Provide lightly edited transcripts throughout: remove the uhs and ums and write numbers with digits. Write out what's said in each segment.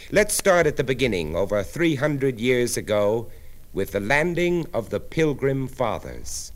Let's start at the beginning, over 300 years ago, with the landing of the Pilgrim Fathers.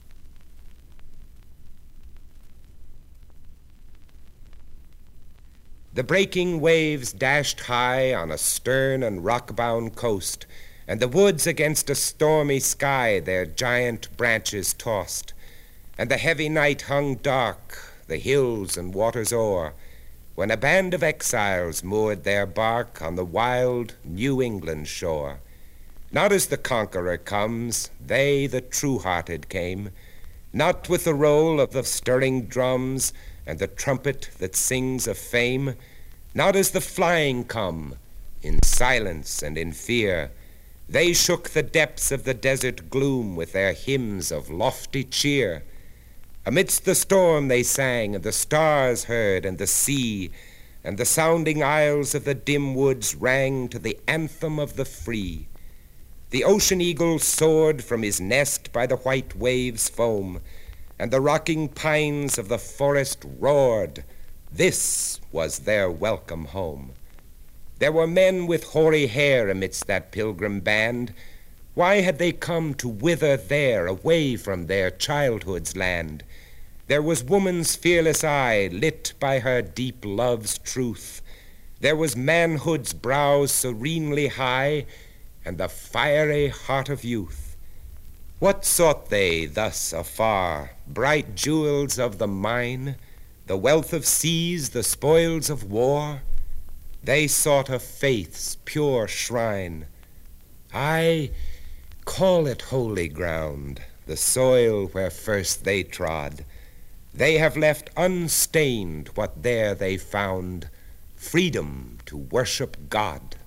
The breaking waves dashed high on a stern and rock-bound coast, and the woods against a stormy sky their giant branches tossed, and the heavy night hung dark, the hills and waters o'er, when a band of exiles moored their bark on the wild New England shore. Not as the conqueror comes, they, the true-hearted, came, not with the roll of the stirring drums and the trumpet that sings of fame, not as the flying come, in silence and in fear. They shook the depths of the desert gloom with their hymns of lofty cheer. Amidst the storm they sang, and the stars heard, and the sea, and the sounding aisles of the dim woods rang to the anthem of the free. The ocean eagle soared from his nest by the white waves' foam, and the rocking pines of the forest roared. This was their welcome home. There were men with hoary hair amidst that pilgrim band. Why had they come to wither there, away from their childhood's land? There was woman's fearless eye, lit by her deep love's truth. There was manhood's brow serenely high, and the fiery heart of youth. What sought they thus afar? Bright jewels of the mine, the wealth of seas, the spoils of war? They sought a faith's pure shrine. I call it holy ground, the soil where first they trod. They have left unstained what there they found, freedom to worship God.